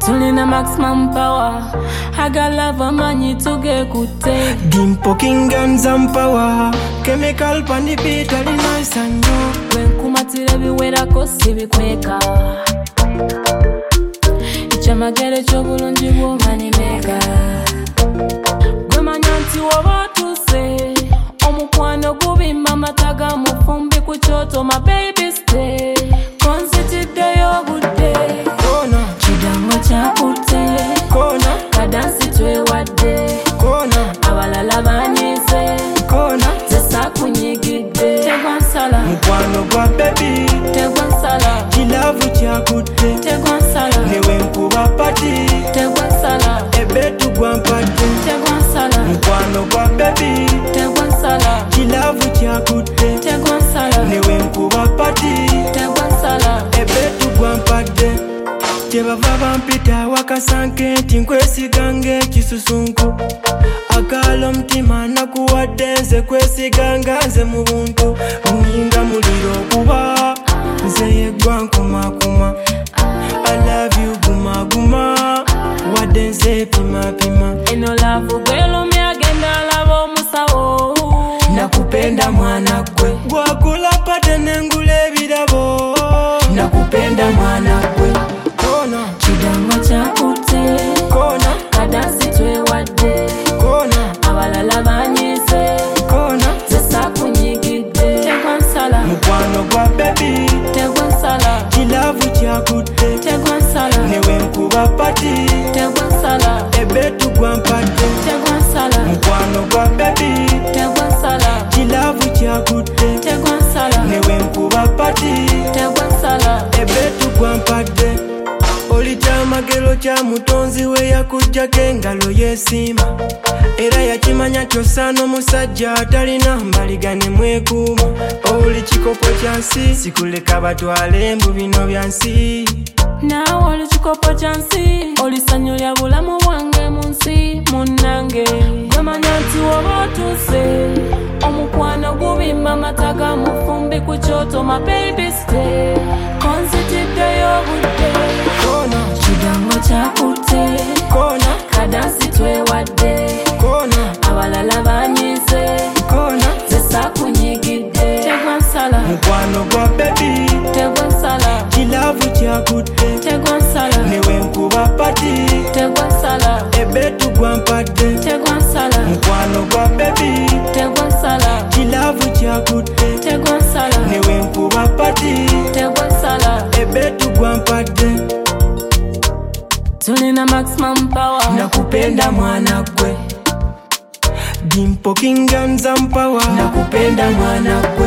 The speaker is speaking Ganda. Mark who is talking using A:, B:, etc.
A: Tulina maximum power. I got love and money to get good day.
B: Dimpo king guns and power. Chemical pan the beat, all the nice and new.
A: When kumatira biwera ko sibikweka. Ichamagere chobulungi bwo money maker. Gwe manyanti woba tuse. Omukwano gubimba mataga mufumbi ku kyoto my baby stay. Konzitidde y'obudde.
B: Kona
A: Kidango kyakutte.
B: Kona
A: Kadansi twewadde.
B: Kona
A: Abalala banyize.
B: Kona
A: Zesa kunyigidde. Tegwansala.
B: mukwano gwa baby
A: Tegwansala.
B: kilavu kyakutte
A: Tegwansala.
B: newe nkuba pati
A: Tegwansala.
B: ebetu gwa mpadde
A: Tegwansala.
B: mukwano gwa baby
A: Tegwansala.
B: kilavu kyakutte
A: Tegwansala.
B: newe nkuba pati
A: Tegwansala.
B: ebetu gwa mpadde kyebava bampita wakasanke nti nkwesiga ng'ekisusunku akala omutima nakuwadde nze kwesiga nga nze mu buntu nninga muliro okuba nze yeggwa nkumakuma I love you gumaguma wadde nze pimapima
A: Eno love gwelumya agenda alaba omusawo.
B: nakupenda mwana gwe gwakula pate nengula ebirabo nakupenda mwana gwe kona
A: Kidango kyakutte.
B: kona
A: Kadansi twewadde.
B: kona
A: Abalala banyize.
B: kona
A: Zesa kunyigidde. Tegwansala.
B: mukwano gwa baby
A: Tegwansala.
B: kilavu kyakutte
A: Tegwansala.
B: newe nkuba pati
A: Tegwansala.
B: ebetu gwa mpadde
A: Tegwansala.
B: mukwano gwa baby
A: Tegwansala.
B: kilavu kyakutte
A: Tegwansala.
B: newe nkuba pati
A: Tegwansala.
B: ebetu gwa mpadde oli kyamagero kya mutonzi we yakuggyako engalo yeesiima era yakimanya nti osaana omusajja atalina mbaliga ne mwekuuma oli kikopo kya nsi sikuleka batwale mbu bino bya nsi
A: Naawe oli kikopo kya nsi. Olisanyu lya bulamu bwange mu nsi munnange. Gamanya nti woba otuuse. Omukwano gubimba mataga mufumbi ku kyoto my baby stay. Konzitidde y'obudde.
B: kona
A: Kidango kyakutte.
B: kona
A: Kadansi twewadde.
B: kona
A: Abalala banyize.
B: kona
A: Zesa kunyigidde. Tegwansala.
B: mukwano gwa baby
A: Tegwansala.
B: kilavu kyakutte
A: Tegwansala.
B: newe nkuba pati
A: Tegwansala.
B: ebetu gwa mpadde
A: Tegwansala.
B: mukwano gwa baby
A: Tegwansala.
B: kilavu kyakutte
A: Tegwansala.
B: newe nkuba pati
A: Tegwansala.
B: ebetu gwa mpadde
A: Tulina maximum power.
B: nakupenda mwana gwe Dimpo king guns and power nakupenda mwana gwe